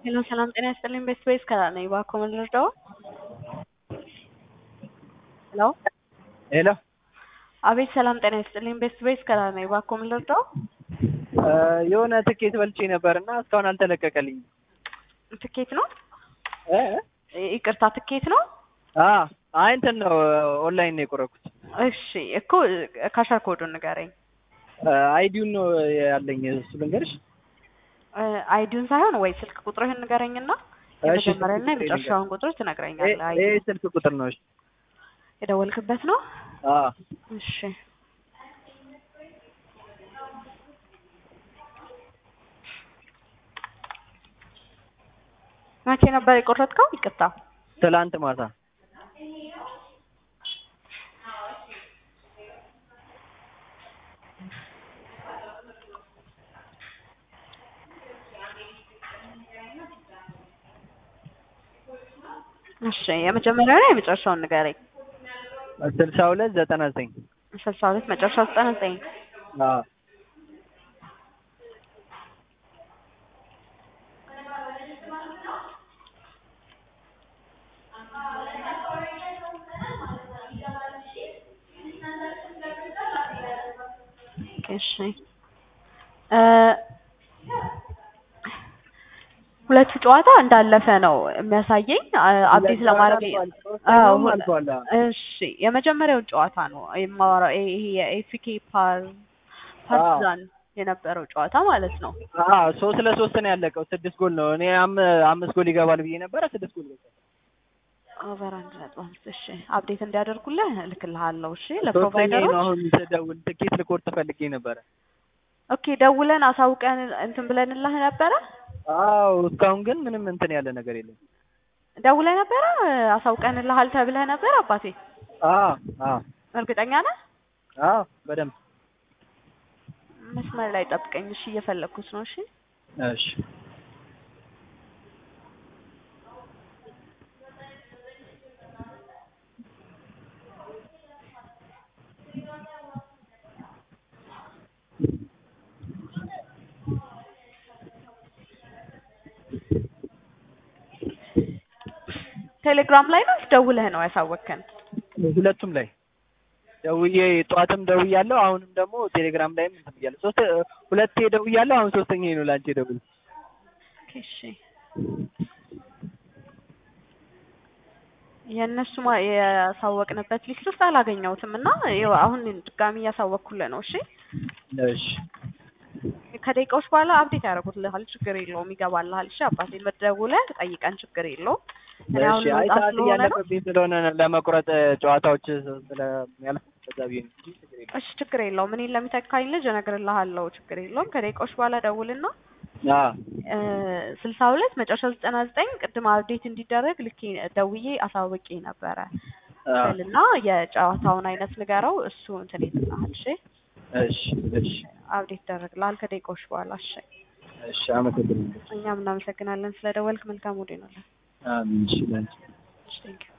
ሄሎ ሰላም ጤና ይስጥልኝ። ቤስት ዌይስ ከላ ነኝ። እባክዎ ምን ልርዳዎ? ሄሎ ሄሎ አቤት ሰላም ጤና ይስጥልኝ። ቤስት ዌይስ ከላ ነኝ። እባክዎ ምን ልርዳዎ? የሆነ ትኬት በልጬ ነበርና እስካሁን አልተለቀቀልኝም። ትኬት ነው? እ ይቅርታ ትኬት ነው? አይ እንትን ነው ኦንላይን ነው የቆረኩት። እሺ እኮ ካሸር ኮዱን ንገረኝ። አይዲውን ነው ያለኝ እሱ ልንገርሽ? አይዲውን ሳይሆን ወይ ስልክ ቁጥርህን ንገረኝና እሺ የመጀመሪያና የመጨረሻውን ቁጥር ትነግረኛለህ። ይሄ ስልክ ቁጥር ነው። እሺ የደወልክበት ነው? እሺ መቼ ነበር የቆረጥከው? ይቅርታ ትላንት ማታ። እሺ የመጀመሪያውና የመጨረሻውን ንገረኝ። 6299 62 መጨረሻው 99 እሺ ሁለቱ ጨዋታ እንዳለፈ ነው የሚያሳየኝ። አፕዴት ለማድረግ እሺ የመጀመሪያው ጨዋታ ነው የማወራው። ይሄ የኤፍኬ ፓርቲዛን የነበረው ጨዋታ ማለት ነው። 3-3 ነው ያለቀው። 6 ጎል ነው። እኔ 5 ጎል ይገባል ብዬ ነበረ። 6 ጎል ገባ። ኦቨር 1.5 እሺ አፕዴት እንዲያደርጉልህ እልክልሃለሁ። እሺ ለፕሮቫይደሮች አሁን ደውል ትኬት ልቆርጥ ፈልጌ ነበረ። ኦኬ ደውለን አሳውቀን እንትን ብለንልህ ነበረ? እስካሁን ግን ምንም እንትን ያለ ነገር የለም። ደውለህ ነበረ? አሳውቀንልሃል ተብለህ ነበር አባቴ? እርግጠኛ ነህ? በደንብ መስመር ላይ ጠብቀኝ። እሺ እየፈለኩት ነው። እሺ እሺ ቴሌግራም ላይ ነው ደውለህ ነው ያሳወቅከን? ሁለቱም ላይ ደውዬ ጠዋትም ደውያለሁ። አሁንም ደግሞ ቴሌግራም ላይም እንትን ብያለሁ። ሁለቴ ደውያለሁ። አሁን ሶስተኛዬ ነው ላንቺ ደውል። እሺ የእነሱ ያሳወቅንበት ሊስት ውስጥ አላገኘሁትም እና አሁን ድጋሚ እያሳወቅኩልህ ነው። እሺ እሺ ከደቂቃዎች በኋላ አፕዴት ያደርጉልሃል። ችግር የለውም ይገባልሃል። እሺ አባቴ መደውለህ ጠይቀን ችግር የለውም። እሺ አይታል ያለፈብኝ ስለሆነ ለመቁረጥ ጨዋታዎች ስለሚያልፍ ተዛቢ ነው። እሺ ችግር የለውም። እኔን ለሚተካኝ ልጅ እነግርልሃለሁ። ችግር የለውም። ከደቂቃዎች በኋላ ደውልና 62 መጨረሻ 99 ቅድም አፕዴት እንዲደረግ ልኬ ደውዬ አሳውቄ ነበረ እና የጨዋታውን አይነት ንገረው። እሱ እንትን ይልልሃል። እሺ እሺ አፕዴት ይደረግልሃል ከደቂቃዎች በኋላ። እሺ እሺ አመሰግናለሁ። እኛም እናመሰግናለን ስለደወልክ። መልካም ወዴ ነው። አሜን። እሺ ቴንክ ዩ